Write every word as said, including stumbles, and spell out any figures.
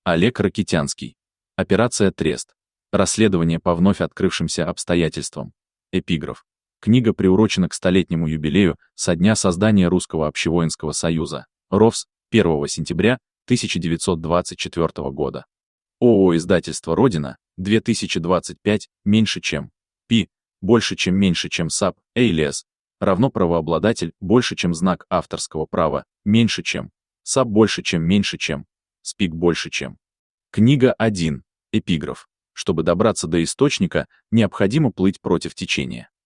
Олег Ракитянский. Операция Трест. Расследование по вновь открывшимся обстоятельствам. Эпиграф. Книга приурочена к столетнему юбилею со дня создания Русского общевоинского союза, РОВС, первого сентября тысяча девятьсот двадцать четвёртого года. ООО «Издательство Родина», две тысячи двадцать пять, меньше чем. Пи, больше чем меньше чем САП, Эйлес, равно правообладатель, больше чем знак авторского права, меньше чем. САП больше чем меньше чем. СПИК больше чем. Книга один. Эпиграф. Чтобы добраться до источника, необходимо плыть против течения.